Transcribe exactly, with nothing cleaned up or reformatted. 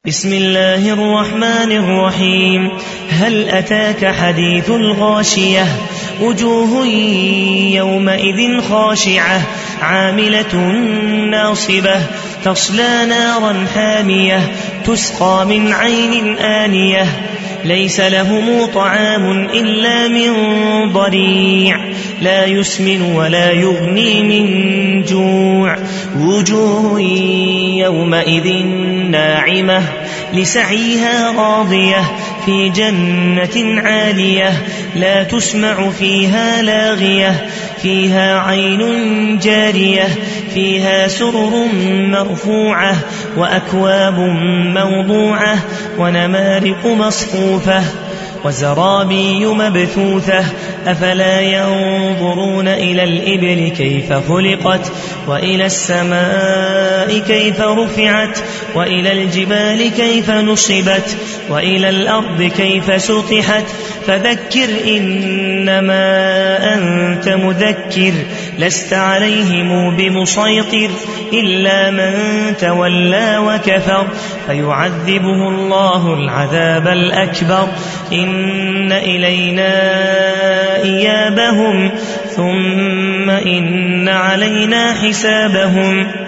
بسم الله الرحمن الرحيم. هل أتاك حديث الغاشية؟ وجوه يومئذ خاشعة عاملة ناصبة تصلى نارا حامية تسقى من عين آنية ليس لهم طعام إلا من ضريع لا يسمن ولا يغني من جوع. وجوه يومئذ ناعمة لسعيها راضية في جنة عالية لا تسمع فيها لاغية فيها عين جارية فيها سرر مرفوعة وأكواب موضوعة ونمارق مصفوفة وزرابي مبثوثة. أفلا ينظرون إلى الإبل كيف خلقت وإلى السماء كيف رفعت وإلى الجبال كيف نصبت وإلى الأرض كيف سطحت. فذكر إنما أنت مذكر لست عليهم بمسيطر إلا من تولى وكفر فيعذبه الله العذاب الأكبر. إن إلينا إيابهم ثم إن علينا حسابهم.